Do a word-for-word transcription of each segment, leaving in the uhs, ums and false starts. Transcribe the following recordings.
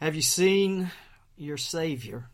Have you seen your Savior?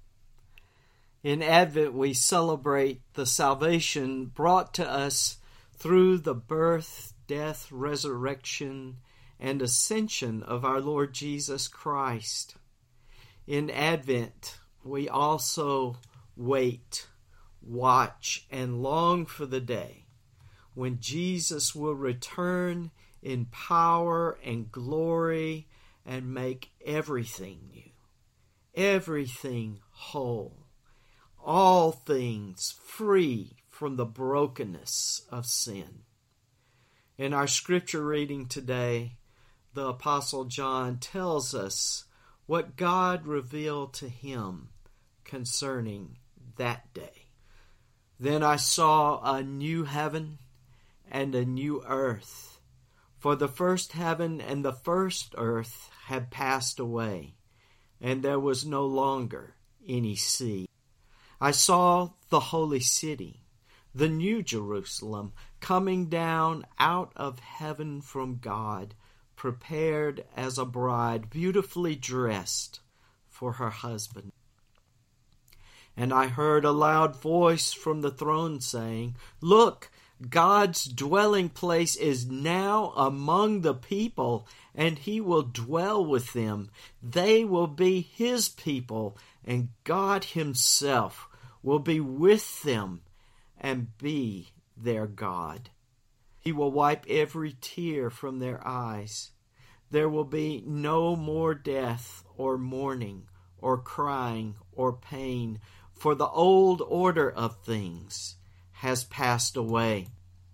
In Advent, we celebrate the salvation brought to us through the birth, death, resurrection, and ascension of our Lord Jesus Christ. In Advent, we also wait, watch, and long for the day when Jesus will return in power and glory and make everything new, everything whole, all things free from the brokenness of sin. In our scripture reading today, the Apostle John tells us what God revealed to him concerning that day. Then I saw a new heaven and a new earth, for the first heaven and the first earth had passed away, and there was no longer any sea. I saw the holy city, the new Jerusalem, coming down out of heaven from God, prepared as a bride, beautifully dressed for her husband. And I heard a loud voice from the throne saying, "Look, God's dwelling place is now among the people, and he will dwell with them. They will be his people, and God himself will be with them and be their God. He will wipe every tear from their eyes. There will be no more death or mourning or crying or pain, for the old order of things has passed away."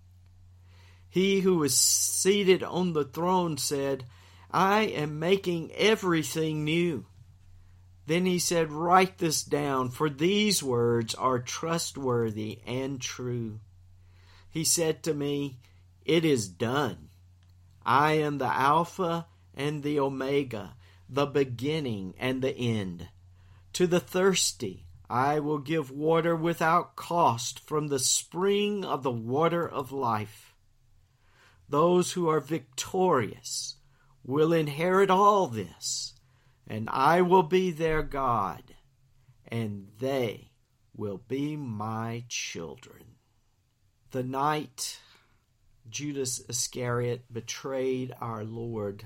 He who was seated on the throne said, "I am making everything new." Then he said, "Write this down, for these words are trustworthy and true." He said to me, "It is done. I am the Alpha and the Omega, the beginning and the end. To the thirsty I will give water without cost from the spring of the water of life. Those who are victorious will inherit all this, and I will be their God, and they will be my children." The night Judas Iscariot betrayed our Lord,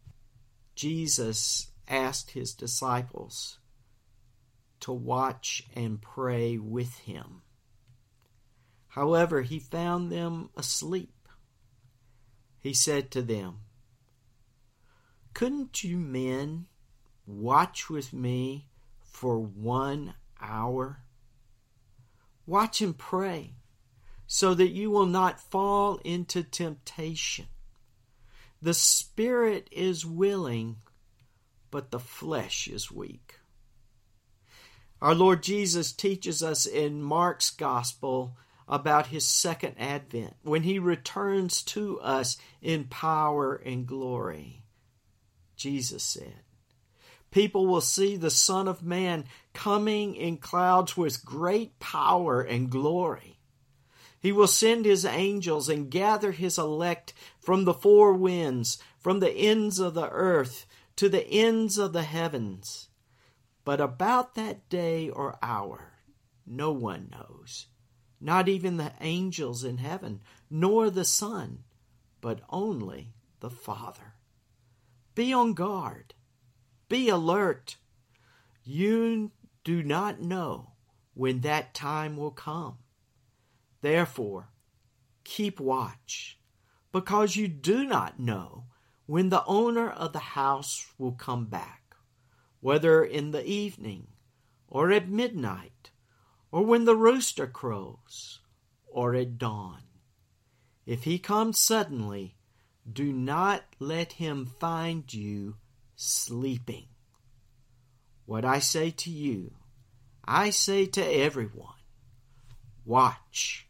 Jesus asked his disciples to watch and pray with him. However, he found them asleep. He said to them, "Couldn't you men watch with me for one hour? Watch and pray, so that you will not fall into temptation. The spirit is willing, but the flesh is weak." Our Lord Jesus teaches us in Mark's Gospel about his second advent, when he returns to us in power and glory. Jesus said, "People will see the Son of Man coming in clouds with great power and glory. He will send his angels and gather his elect from the four winds, from the ends of the earth to the ends of the heavens. But about that day or hour, no one knows, not even the angels in heaven, nor the Son, but only the Father. Be on guard. Be alert. You do not know when that time will come. Therefore, keep watch, because you do not know when the owner of the house will come back, whether in the evening, or at midnight, or when the rooster crows, or at dawn. If he comes suddenly, do not let him find you sleeping. What I say to you, I say to everyone, watch."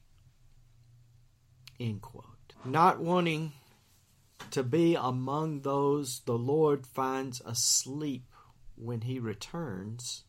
End quote. Not wanting to be among those the Lord finds asleep when he returns,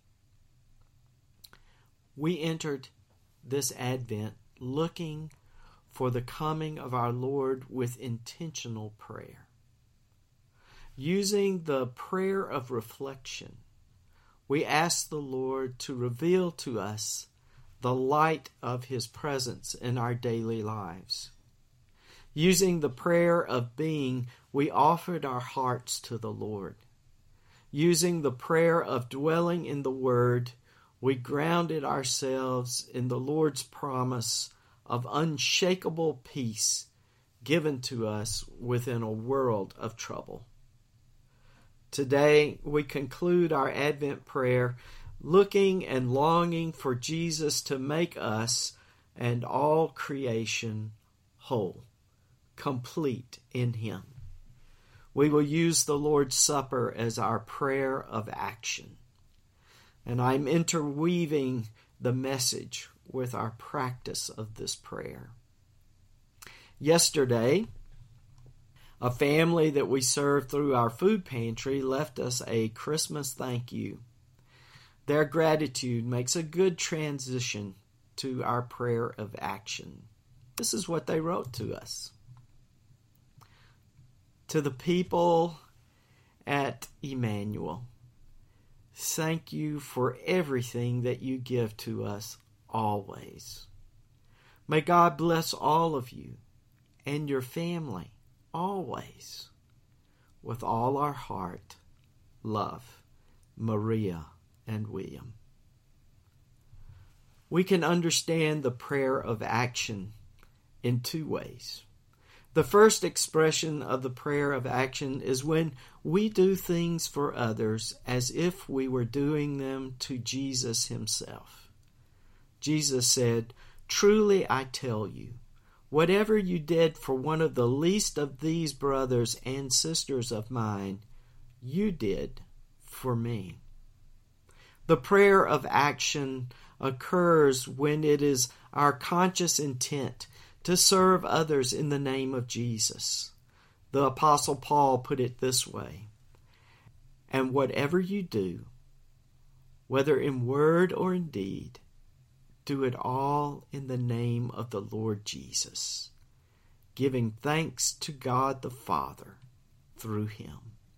we entered this Advent looking for the coming of our Lord with intentional prayer. using the prayer of reflection, we ask the Lord to reveal to us the light of His presence in our daily lives. Using the prayer of being, we offered our hearts to the Lord. Using the prayer of dwelling in the Word, we grounded ourselves in the Lord's promise of unshakable peace given to us within a world of trouble. Today, we conclude our Advent prayer looking and longing for Jesus to make us and all creation whole, complete in Him. We will use the Lord's Supper as our prayer of action. And I'm interweaving the message with our practice of this prayer. Yesterday, a family that we served through our food pantry left us a Christmas thank you. Their gratitude makes a good transition to our prayer of action. This is what they wrote to us. To the people at Emmanuel, thank you for everything that you give to us always. May God bless all of you and your family always. With all our heart, love, Maria and William. We can understand the prayer of action in two ways. The first expression of the prayer of action is when we do things for others as if we were doing them to Jesus Himself. Jesus said, "Truly I tell you, whatever you did for one of the least of these brothers and sisters of mine, you did for me." The prayer of action occurs when it is our conscious intent to serve others in the name of Jesus. The Apostle Paul put it this way, "And whatever you do, whether in word or in deed, do it all in the name of the Lord Jesus, giving thanks to God the Father through Him."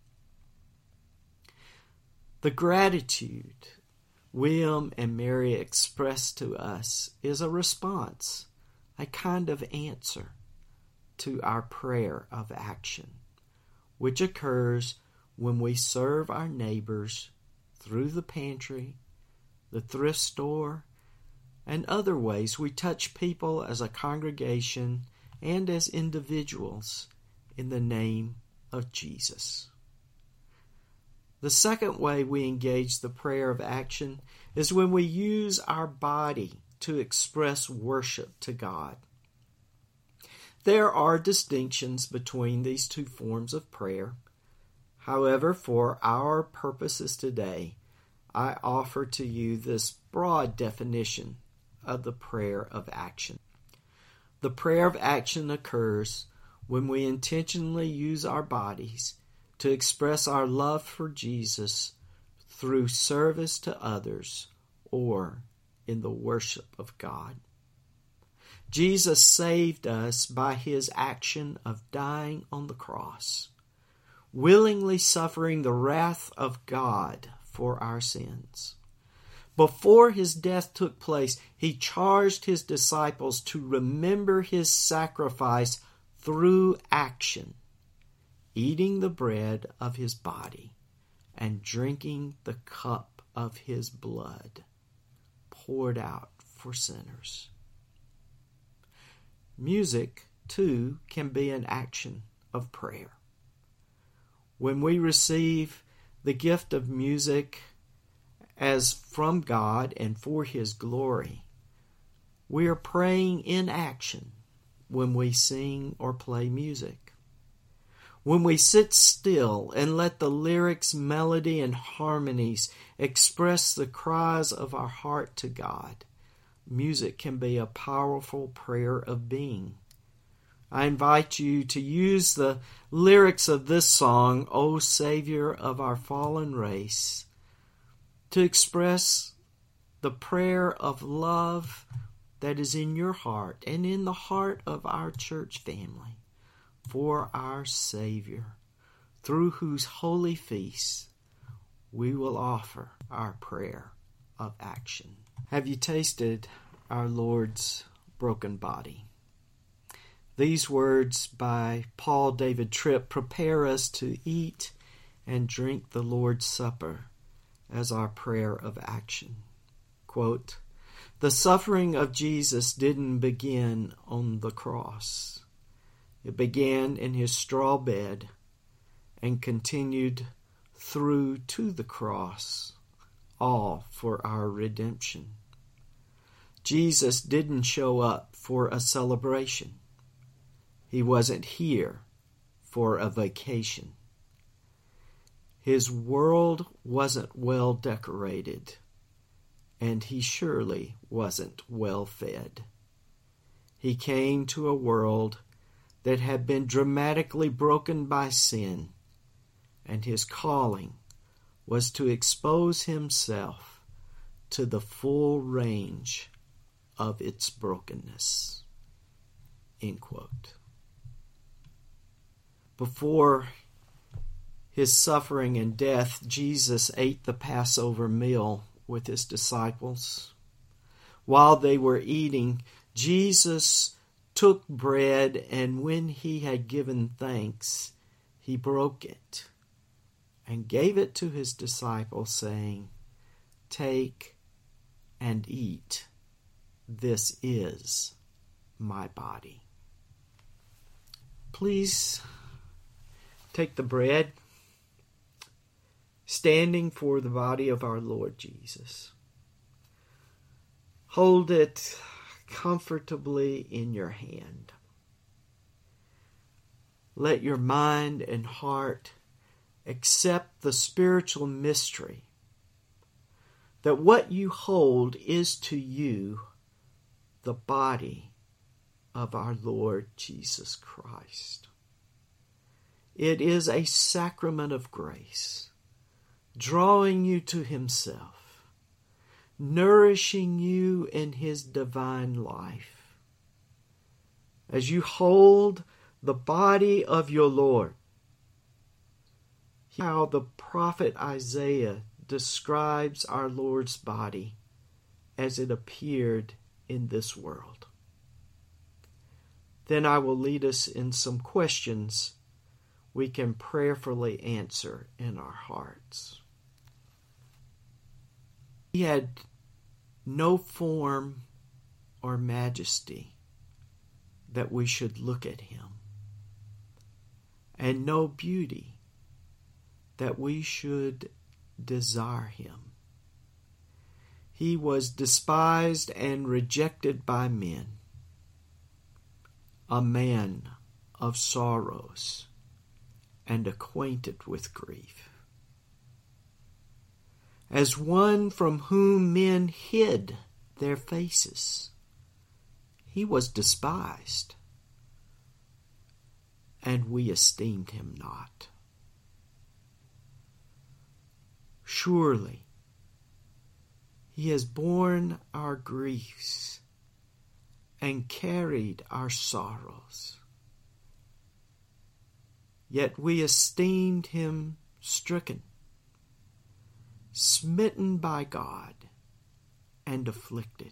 The gratitude William and Mary express to us is a response, a kind of answer to our prayer of action, which occurs when we serve our neighbors through the pantry, the thrift store, and other ways we touch people as a congregation and as individuals in the name of Jesus. The second way we engage the prayer of action is when we use our body to express worship to God. There are distinctions between these two forms of prayer. However, for our purposes today, I offer to you this broad definition of the prayer of action. The prayer of action occurs when we intentionally use our bodies to express our love for Jesus through service to others or in the worship of God. Jesus saved us by His action of dying on the cross, willingly suffering the wrath of God for our sins. Before His death took place, He charged His disciples to remember His sacrifice through action, eating the bread of His body and drinking the cup of His blood, poured out for sinners. Music, too, can be an action of prayer. When we receive the gift of music as from God and for His glory, we are praying in action when we sing or play music. When we sit still and let the lyrics, melody, and harmonies express the cries of our heart to God, music can be a powerful prayer of being. I invite you to use the lyrics of this song, "O Savior of our fallen race," to express the prayer of love that is in your heart and in the heart of our church family for our Savior through whose holy feast we will offer our prayer of action. Have you tasted our Lord's broken body? These words by Paul David Tripp prepare us to eat and drink the Lord's Supper as our prayer of action. Quote, "The suffering of Jesus didn't begin on the cross. It began in his straw bed and continued through to the cross, all for our redemption. Jesus didn't show up for a celebration. He wasn't here for a vacation. His world wasn't well decorated, and he surely wasn't well fed. He came to a world that had been dramatically broken by sin, and his calling was to expose himself to the full range of its brokenness." End quote. Before his suffering and death, Jesus ate the Passover meal with his disciples. While they were eating, Jesus took bread, and when he had given thanks, he broke it and gave it to his disciples, saying, "Take and eat. This is my body." Please take the bread, standing for the body of our Lord Jesus. Hold it comfortably in your hand. Let your mind and heart accept the spiritual mystery that what you hold is to you the body of our Lord Jesus Christ. It is a sacrament of grace, drawing you to himself, nourishing you in his divine life. As you hold the body of your Lord, how the prophet Isaiah describes our Lord's body as it appeared in this world. Then I will lead us in some questions we can prayerfully answer in our hearts. He had no form or majesty that we should look at him, and no beauty that we should desire him. He was despised and rejected by men, a man of sorrows and acquainted with grief. As one from whom men hid their faces, he was despised, and we esteemed him not. Surely he has borne our griefs and carried our sorrows. Yet we esteemed him stricken, smitten by God, and afflicted.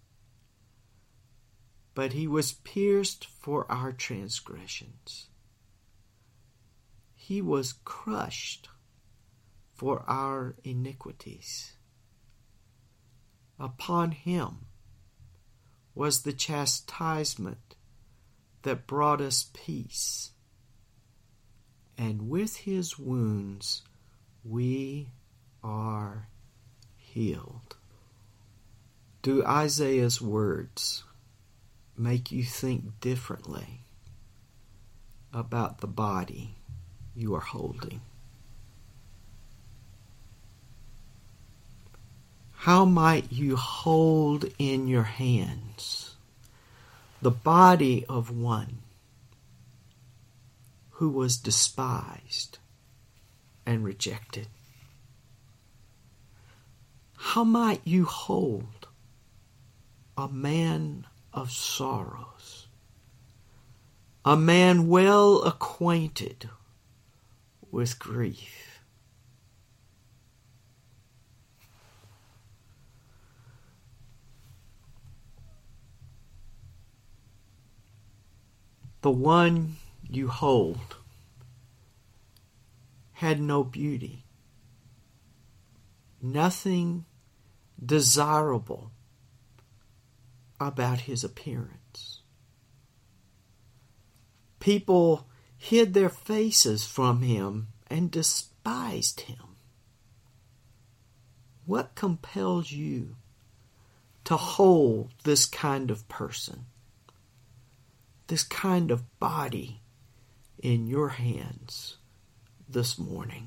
But he was pierced for our transgressions. He was crushed for our iniquities. Upon him was the chastisement that brought us peace, and with his wounds we are healed. Do Isaiah's words make you think differently about the body you are holding? How might you hold in your hands the body of one who was despised and rejected? How might you hold a man of sorrows, a man well acquainted with grief. The one you hold had no beauty, nothing desirable about his appearance. People hid their faces from him and despised him. What compels you to hold this kind of person, this kind of body in your hands this morning?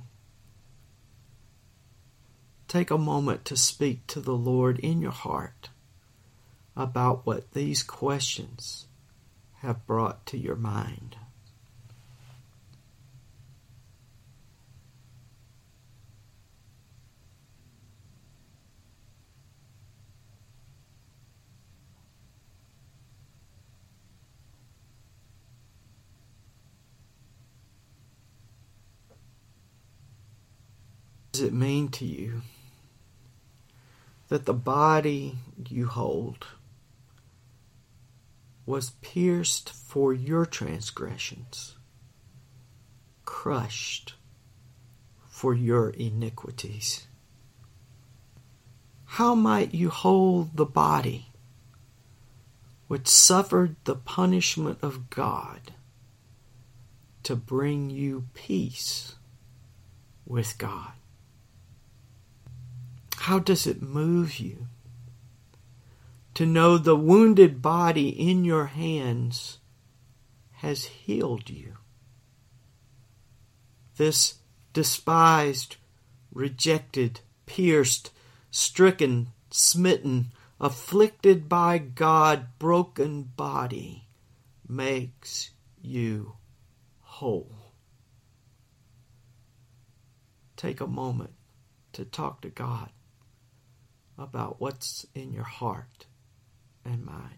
Take a moment to speak to the Lord in your heart about what these questions have brought to your mind. What does it mean to you that the body you hold was pierced for your transgressions, crushed for your iniquities? How might you hold the body which suffered the punishment of God to bring you peace with God? How does it move you to know the wounded body in your hands has healed you? This despised, rejected, pierced, stricken, smitten, afflicted by God, broken body makes you whole. Take a moment to talk to God about what's in your heart and mind.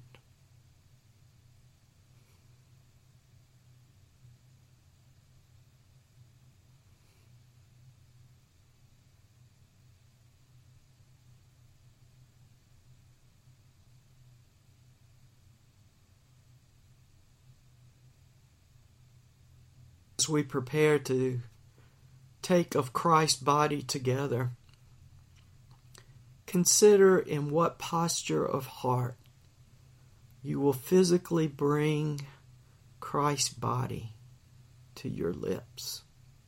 As we prepare to take of Christ's body together, consider in what posture of heart you will physically bring Christ's body to your lips.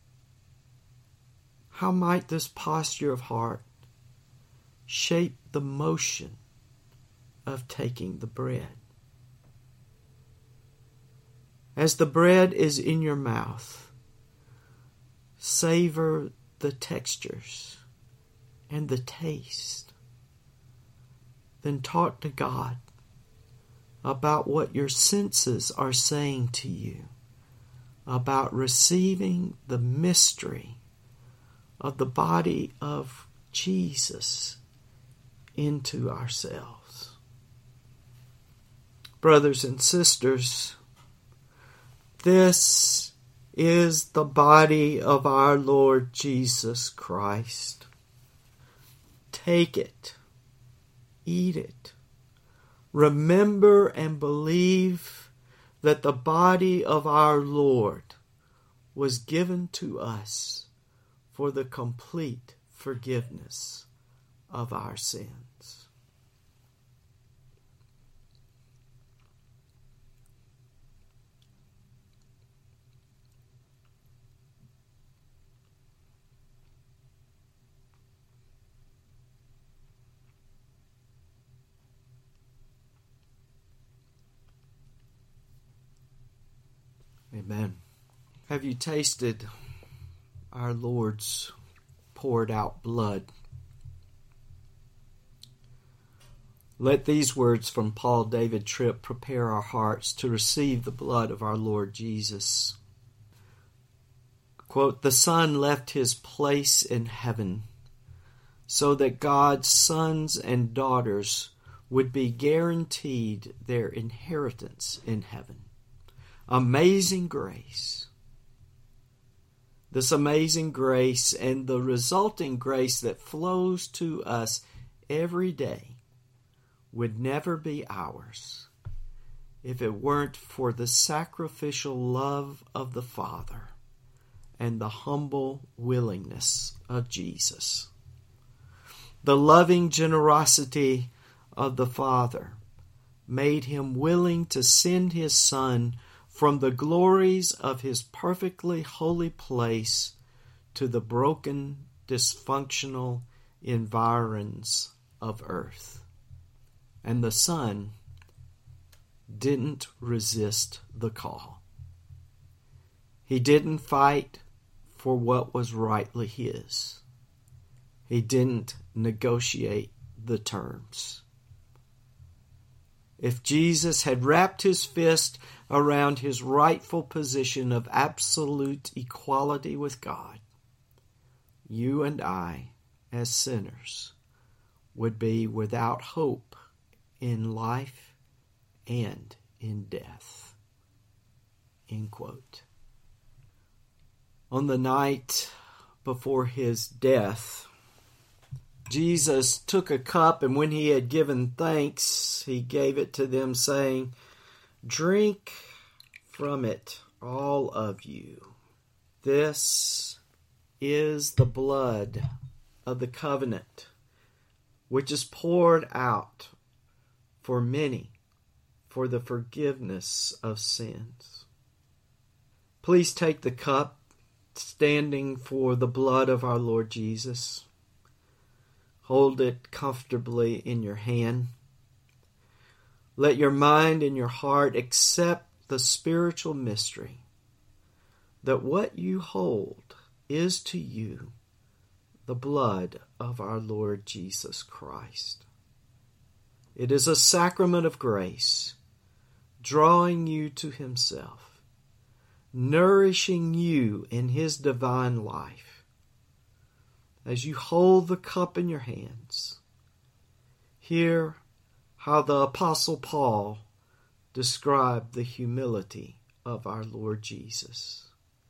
How might this posture of heart shape the motion of taking the bread? As the bread is in your mouth, savor the textures and the taste. Then talk to God about what your senses are saying to you about receiving the mystery of the body of Jesus into ourselves. Brothers and sisters, this is the body of our Lord Jesus Christ. Take it. Eat it. Remember and believe that the body of our Lord was given to us for the complete forgiveness of our sins. Amen. Have you tasted our Lord's poured out blood? Let these words from Paul David Tripp prepare our hearts to receive the blood of our Lord Jesus. Quote, "The Son left his place in heaven so that God's sons and daughters would be guaranteed their inheritance in heaven. Amazing grace. This amazing grace and the resulting grace that flows to us every day would never be ours if it weren't for the sacrificial love of the Father and the humble willingness of Jesus. The loving generosity of the Father made him willing to send his Son from the glories of his perfectly holy place to the broken, dysfunctional environs of earth. And the Son didn't resist the call. He didn't fight for what was rightly his. He didn't negotiate the terms. If Jesus had wrapped his fist around his rightful position of absolute equality with God, you and I, as sinners, would be without hope in life and in death. End quote. On the night before his death, Jesus took a cup, and when he had given thanks, he gave it to them, saying, "Drink from it, all of you. This is the blood of the covenant, which is poured out for many for the forgiveness of sins. Please take the cup, standing for the blood of our Lord Jesus. Hold it comfortably in your hand. Let your mind and your heart accept the spiritual mystery that what you hold is to you the blood of our Lord Jesus Christ. It is a sacrament of grace, drawing you to himself, nourishing you in his divine life. As you hold the cup in your hands, hear how the Apostle Paul described the humility of our Lord Jesus.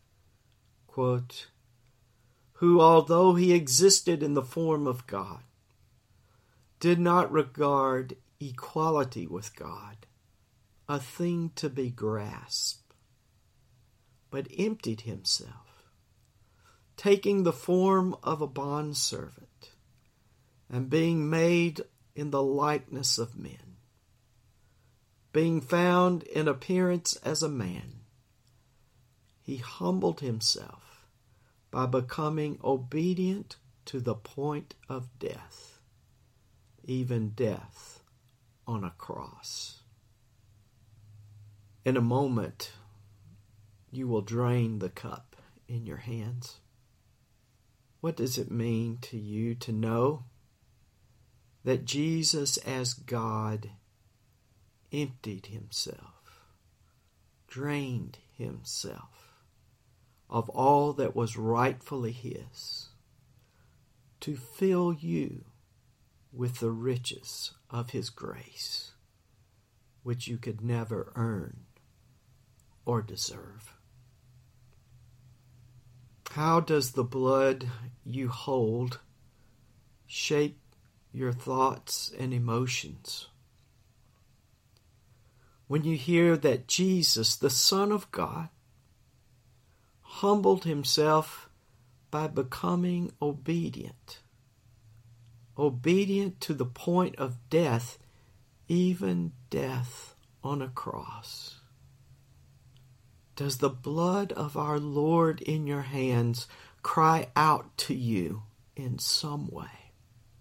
Quote, "Who, although he existed in the form of God, did not regard equality with God a thing to be grasped, but emptied himself, taking the form of a bondservant, and being made in the likeness of men. Being found in appearance as a man, he humbled himself by becoming obedient to the point of death, even death on a cross." In a moment, you will drain the cup in your hands. What does it mean to you to know that Jesus as God emptied himself, drained himself of all that was rightfully his, to fill you with the riches of his grace, which you could never earn or deserve? How does the blood you hold shape your thoughts and emotions? When you hear that Jesus, the Son of God, humbled himself by becoming obedient, obedient to the point of death, even death on a cross. Does the blood of our Lord in your hands cry out to you in some way?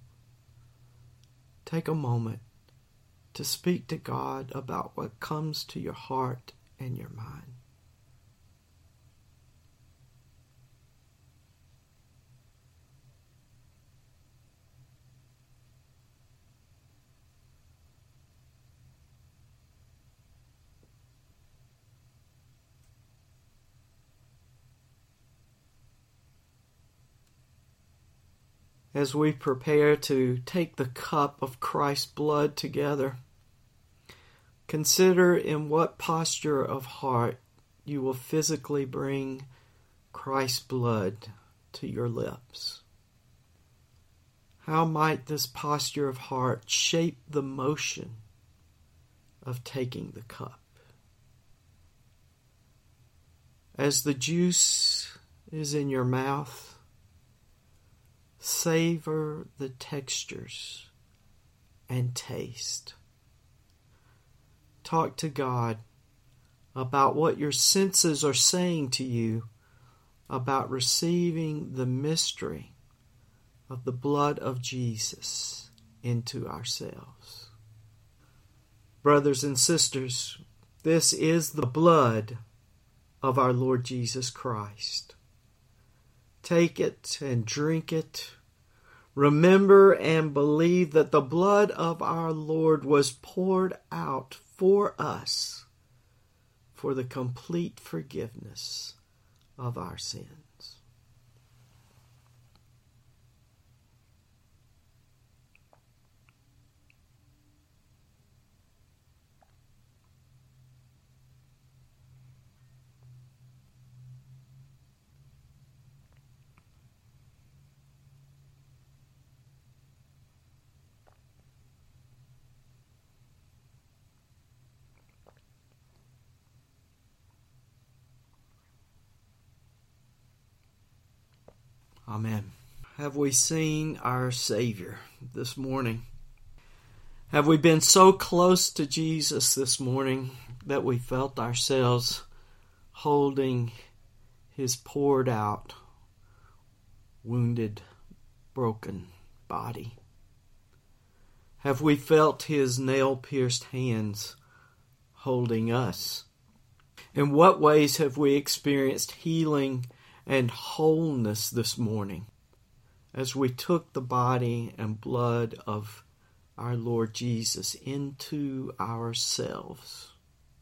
Take a moment to speak to God about what comes to your heart and your mind. As we prepare to take the cup of Christ's blood together, consider in what posture of heart you will physically bring Christ's blood to your lips? How might this posture of heart shape the motion of taking the cup? As the juice is in your mouth, savor the textures and taste. Talk to God about what your senses are saying to you about receiving the mystery of the blood of Jesus into ourselves. Brothers and sisters, this is the blood of our Lord Jesus Christ. Take it and drink it. Remember and believe that the blood of our Lord was poured out for us for the complete forgiveness of our sins. Amen. Have we seen our Savior this morning? Have we been so close to Jesus this morning that we felt ourselves holding His poured out, wounded, broken body? Have we felt His nail-pierced hands holding us? In what ways have we experienced healing and wholeness this morning as we took the body and blood of our Lord Jesus into ourselves?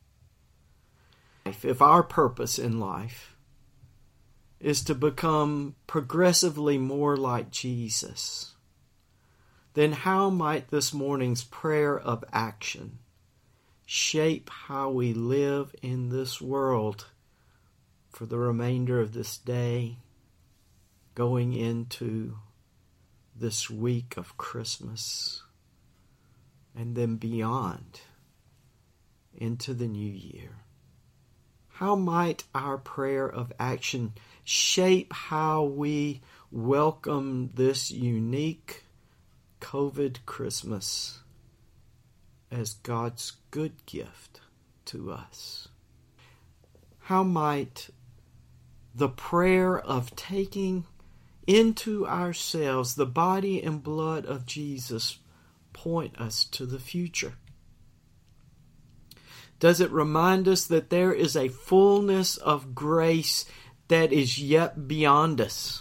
If our purpose in life is to become progressively more like Jesus, then how might this morning's prayer of action shape how we live in this world for the remainder of this day, going into this week of Christmas, and then beyond into the new year? How might our prayer of action shape how we welcome this unique COVID Christmas as God's good gift to us? How might the prayer of taking into ourselves the body and blood of Jesus point us to the future? Does it remind us that there is a fullness of grace that is yet beyond us?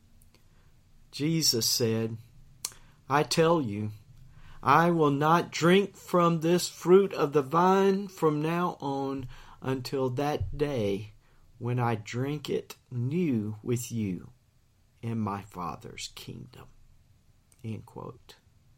Jesus said, "I tell you, I will not drink from this fruit of the vine from now on until that day when I drink it new with you in my Father's kingdom." End quote.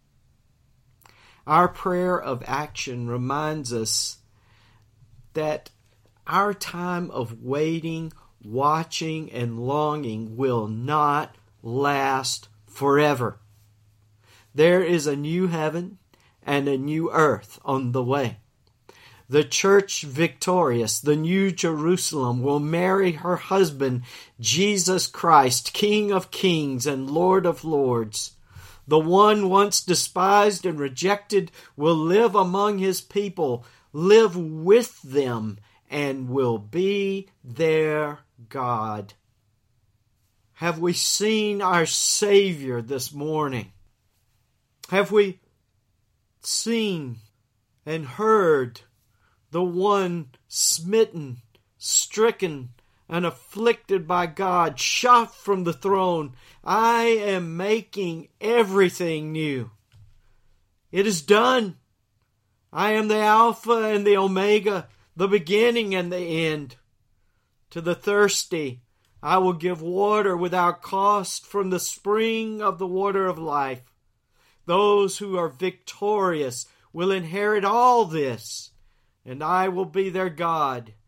Our prayer of action reminds us that our time of waiting, watching, and longing will not last forever. There is a new heaven and a new earth on the way. The church victorious, the new Jerusalem, will marry her husband, Jesus Christ, King of kings and Lord of lords. The one once despised and rejected will live among his people, live with them, and will be their God. Have we seen our Savior this morning? Have we seen and heard the one smitten, stricken, and afflicted by God, shot from the throne? I am making everything new. It is done. I am the Alpha and the Omega, the beginning and the end. To the thirsty, I will give water without cost from the spring of the water of life. Those who are victorious will inherit all this, and I will be their God.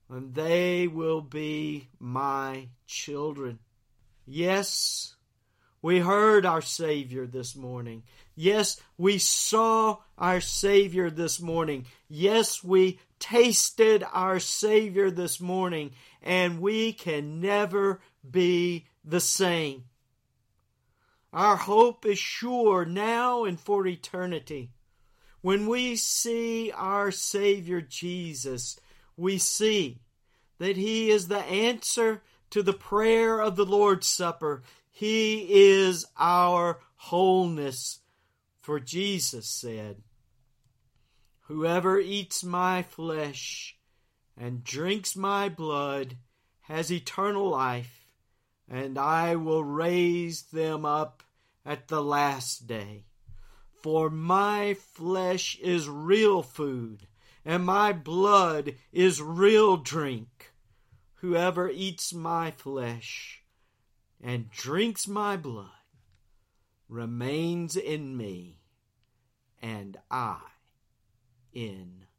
and they will be my children. Yes, we heard our Savior this morning. Yes, we saw our Savior this morning. Yes, we tasted our Savior this morning, and we can never be the same. Our hope is sure now and for eternity. When we see our Savior Jesus, we see that He is the answer to the prayer of the Lord's Supper. He is our wholeness. For Jesus said, "Whoever eats my flesh and drinks my blood has eternal life, and I will raise them up at the last day. For my flesh is real food, and my blood is real drink. Whoever eats my flesh and drinks my blood remains in me, and I in